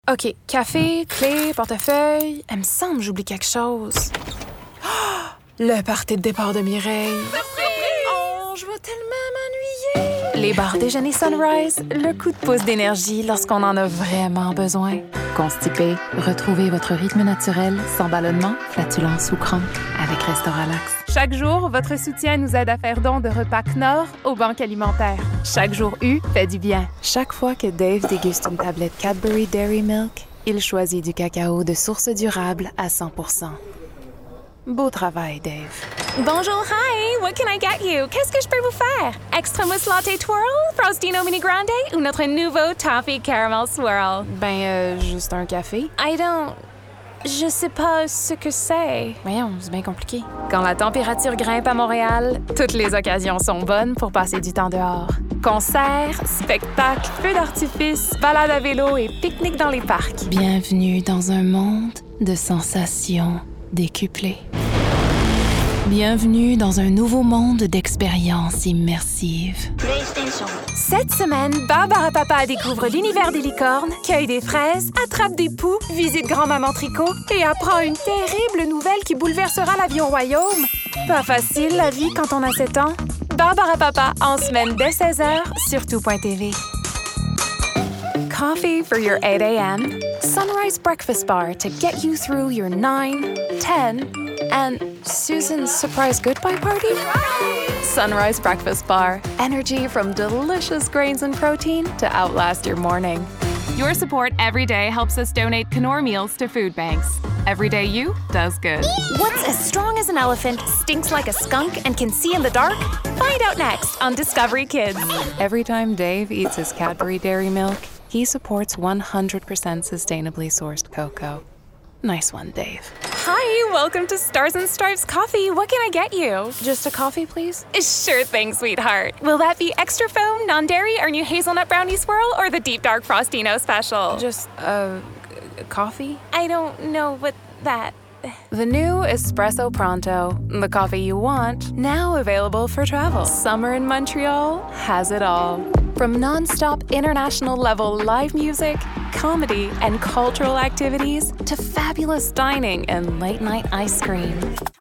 OK, café, clé, portefeuille. Il me semble que j'oublie quelque chose. Le party de départ de Mireille. Oh, je vais tellement m'ennuyer. Les bars déjeuner Sunrise, le coup de pouce d'énergie lorsqu'on en a vraiment besoin. Constipé, retrouvez votre rythme naturel sans ballonnement, flatulence ou crampe avec Restauralax. Chaque jour, votre soutien nous aide à faire don de repas Knorr aux banques alimentaires. Chaque jour U fait du bien. Chaque fois que Dave déguste une tablette Cadbury Dairy Milk, il choisit du cacao de source durable à 100%. Beau travail, Dave. Bonjour, hi! What can I get you? Qu'est-ce que je peux vous faire? Extra mousse latte twirl, Frostino mini grande ou notre nouveau toffee caramel swirl? Juste un café. Je sais pas ce que c'est. Voyons, c'est bien compliqué. Quand la température grimpe à Montréal, toutes les occasions sont bonnes pour passer du temps dehors. Concerts, spectacles, feux d'artifice, balades à vélo et pique-nique dans les parcs. Bienvenue dans un monde de sensations décuplées. Bienvenue dans un nouveau monde d'expériences immersives. Cette semaine, Barbara Papa découvre l'univers des licornes, cueille des fraises, attrape des poux, visite grand-maman Tricot et apprend une terrible nouvelle qui bouleversera la vie au royaume. Pas facile, la vie, quand on a 7 ans. Barbara Papa, en semaine dès 16h, sur tout.tv. Coffee for your 8 a.m. Sunrise Breakfast Bar to get you through your 9, 10, and Susan's surprise goodbye party? Sunrise Breakfast Bar. Energy from delicious grains and protein to outlast your morning. Your support every day helps us donate Knorr meals to food banks. Everyday you does good. What's as strong as an elephant, stinks like a skunk, and can see in the dark? Find out next on Discovery Kids. Every time Dave eats his Cadbury Dairy Milk, he supports 100% sustainably sourced cocoa. Nice one, Dave. Hi, welcome to Stars and Stripes Coffee. What can I get you? Just a coffee, please? Sure thing, sweetheart. Will that be extra foam, non-dairy, our new hazelnut brownie swirl, or the deep dark Frostino special? Just, coffee? I don't know what that... The new Espresso Pronto, the coffee you want, now available for travel. Summer in Montreal has it all. From non-stop international-level live music, comedy, and cultural activities to fabulous dining and late-night ice cream.